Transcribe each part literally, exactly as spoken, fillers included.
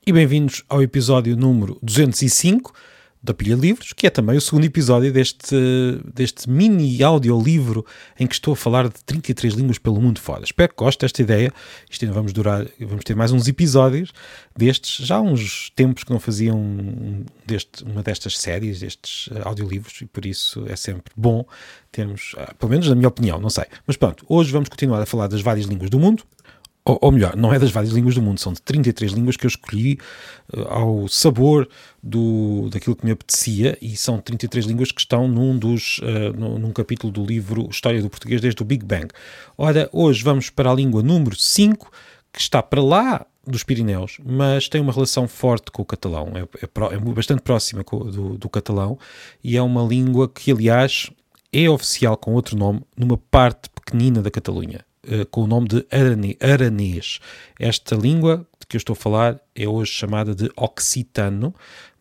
e bem-vindos ao episódio número duzentos e cinco da Pilha de Livros, que é também o segundo episódio deste, deste mini audiolivro em que estou a falar de trinta e três línguas pelo mundo fora. Espero que goste desta ideia. Isto ainda vamos durar, vamos ter mais uns episódios destes, já há uns tempos que não faziam um deste, uma destas séries, destes audiolivros, e por isso é sempre bom termos, pelo menos na minha opinião, não sei. Mas pronto, hoje vamos continuar a falar das várias línguas do mundo. Ou, ou melhor, não é das várias línguas do mundo, são de trinta e três línguas que eu escolhi uh, ao sabor do, daquilo que me apetecia, e são trinta e três línguas que estão num, dos, uh, num, num capítulo do livro História do Português desde o Big Bang. Ora, hoje vamos para a língua número cinco, que está para lá dos Pirineus, mas tem uma relação forte com o catalão, é, é, pro, é bastante próxima com, do, do catalão, e é uma língua que, aliás, é oficial com outro nome numa parte pequenina da Catalunha, com o nome de aranês. Esta língua de que eu estou a falar é hoje chamada de occitano,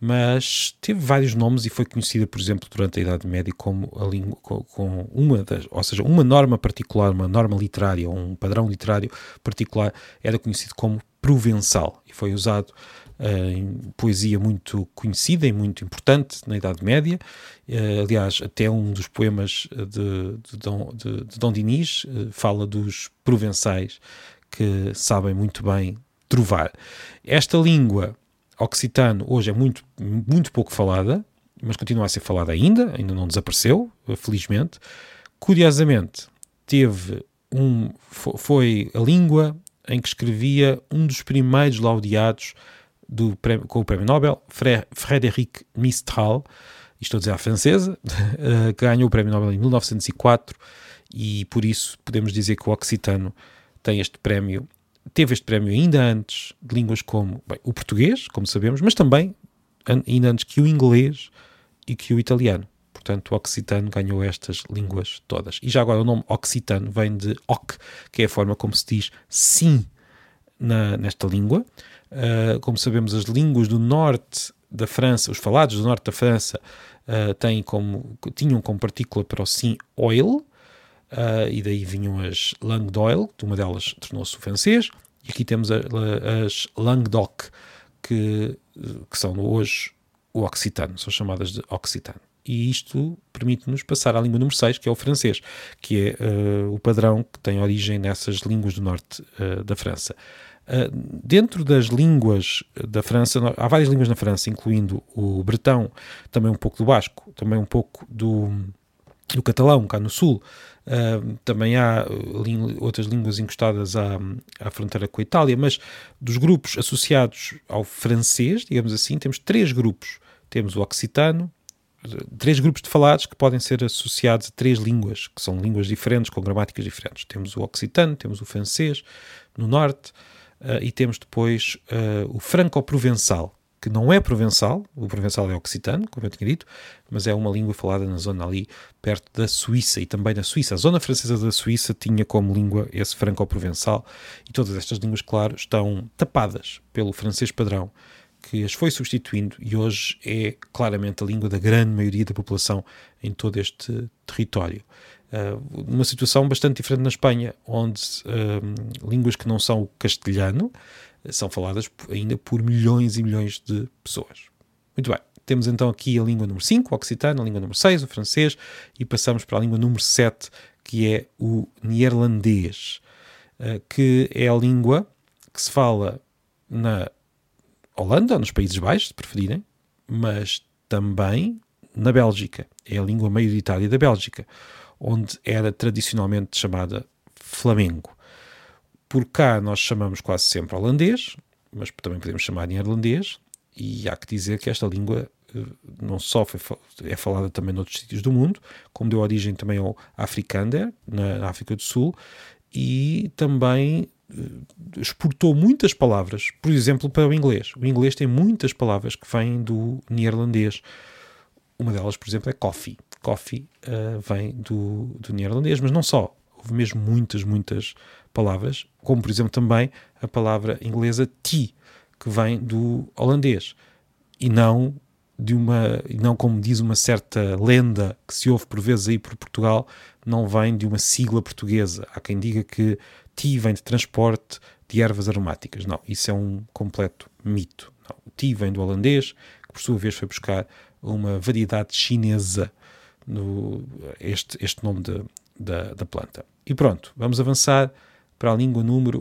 mas teve vários nomes e foi conhecida, por exemplo, durante a Idade Média como a língua com, com uma das, ou seja, uma norma particular, uma norma literária, um padrão literário particular, era conhecido como provençal e foi usado Uh, em poesia muito conhecida e muito importante na Idade Média. Uh, aliás, até um dos poemas de, de, Dom, de, de Dom Dinis uh, fala dos provençais que sabem muito bem trovar. Esta língua occitano hoje é muito, muito pouco falada, mas continua a ser falada ainda, ainda não desapareceu, felizmente. Curiosamente, teve um, foi a língua em que escrevia um dos primeiros laureados Do prémio, com o Prémio Nobel, Frédéric Mistral, estou a dizer à francesa, que ganhou o Prémio Nobel em mil novecentos e quatro, e por isso podemos dizer que o occitano tem este prémio, teve este prémio ainda antes de línguas como bem, o português, como sabemos, mas também ainda antes que o inglês e que o italiano. Portanto, o occitano ganhou estas línguas todas. E já agora o nome occitano vem de oc, que é a forma como se diz sim na, nesta língua. Uh, como sabemos, as línguas do norte da França, os falados do norte da França, uh, têm como, tinham como partícula para o sim oil, uh, e daí vinham as langue d'oil, uma delas tornou-se o francês, e aqui temos a, a, as langue d'oc, que, que são hoje o occitano, são chamadas de occitano. E isto permite-nos passar à língua número seis, que é o francês, que é uh, o padrão que tem origem nessas línguas do norte uh, da França. Uh, dentro das línguas da França, há várias línguas na França, incluindo o bretão, também um pouco do basco, também um pouco do, do catalão, cá no sul. Uh, também há língua, outras línguas encostadas à, à fronteira com a Itália, mas dos grupos associados ao francês, digamos assim, temos três grupos. Temos o occitano, três grupos de falados que podem ser associados a três línguas, que são línguas diferentes, com gramáticas diferentes. Temos o occitano, temos o francês no norte, Uh, e temos depois uh, o franco-provençal, que não é provençal, o provençal é occitano, como eu tinha dito, mas é uma língua falada na zona ali perto da Suíça, e também na Suíça. A zona francesa da Suíça tinha como língua esse franco-provençal, e todas estas línguas, claro, estão tapadas pelo francês padrão, que as foi substituindo, e hoje é claramente a língua da grande maioria da população em todo este território. Uh, numa situação bastante diferente na Espanha, onde uh, línguas que não são o castelhano uh, são faladas ainda por milhões e milhões de pessoas. Muito bem, temos então aqui a língua número cinco, o occitano, a língua número seis, o francês, e passamos para a língua número sete, que é o neerlandês, uh, que é a língua que se fala na Holanda, nos Países Baixos, se preferirem, mas também na Bélgica. É a língua maioritária da Bélgica, onde era tradicionalmente chamada flamengo. Por cá nós chamamos quase sempre holandês, mas também podemos chamar neerlandês, e há que dizer que esta língua não só foi, é falada também noutros sítios do mundo, como deu origem também ao Afrikaner, na África do Sul, e também exportou muitas palavras, por exemplo, para o inglês. O inglês tem muitas palavras que vêm do neerlandês. Uma delas, por exemplo, é coffee. Coffee uh, vem do, do neerlandês, mas não só. Houve mesmo muitas, muitas palavras, como, por exemplo, também a palavra inglesa tea, que vem do holandês. E não, de uma, e não como diz uma certa lenda que se ouve por vezes aí por Portugal, não vem de uma sigla portuguesa. Há quem diga que tea vem de transporte de ervas aromáticas. Não, isso é um completo mito. Não, o ti vem do holandês, que por sua vez foi buscar uma variedade chinesa, no, este, este nome de, da, da planta. E pronto, vamos avançar para a língua número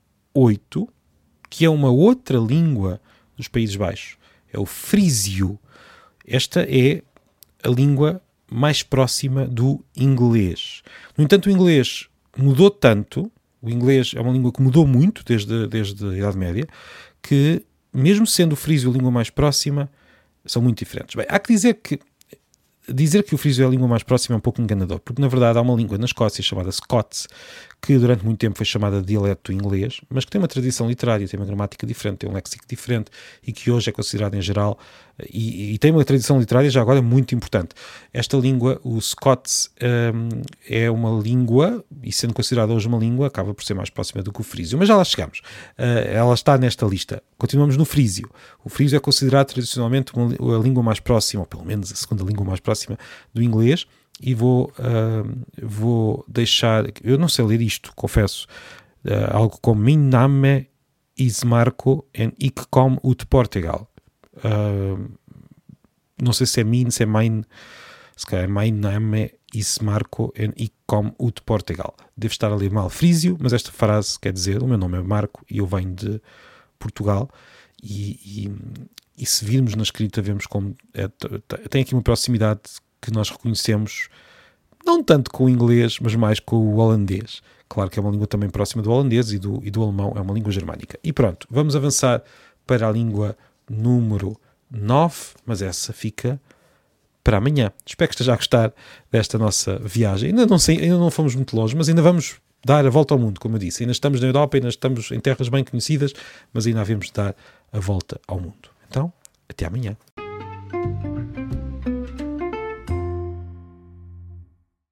oito, que é uma outra língua dos Países Baixos. É o frísio. Esta é a língua mais próxima do inglês. No entanto, o inglês mudou tanto, o inglês é uma língua que mudou muito desde, desde a Idade Média, que mesmo sendo o frísio a língua mais próxima, são muito diferentes. Bem, há que dizer que dizer que o frísio é a língua mais próxima é um pouco enganador, porque na verdade há uma língua na Escócia chamada Scots, que durante muito tempo foi chamada de dialeto do inglês, mas que tem uma tradição literária, tem uma gramática diferente, tem um léxico diferente e que hoje é considerado em geral, e, e tem uma tradição literária já agora muito importante. Esta língua, o Scots, um, é uma língua, e sendo considerada hoje uma língua, acaba por ser mais próxima do que o frísio, mas já lá chegamos. Uh, ela está nesta lista. Continuamos no frísio. O frísio é considerado tradicionalmente uma, a língua mais próxima, ou pelo menos a segunda língua mais próxima do inglês, e vou, uh, vou deixar, eu não sei ler isto, confesso, uh, algo como Min name is Marco en ik kom ut Portugal. Uh, não sei se é min, se é mein, se calhar é mein name is Marco en ik kom ut Portugal. Devo estar a ler mal frísio, mas esta frase quer dizer, o meu nome é Marco e eu venho de Portugal, e, e, e se virmos na escrita vemos como é, tem aqui uma proximidade que nós reconhecemos, não tanto com o inglês, mas mais com o holandês. Claro que é uma língua também próxima do holandês e do, e do alemão, é uma língua germânica. E pronto, vamos avançar para a língua número nove, mas essa fica para amanhã. Espero que esteja a gostar desta nossa viagem. Ainda não, sei, ainda não fomos muito longe, mas ainda vamos dar a volta ao mundo, como eu disse. Ainda estamos na Europa, ainda estamos em terras bem conhecidas, mas ainda havemos de dar a volta ao mundo. Então, até amanhã.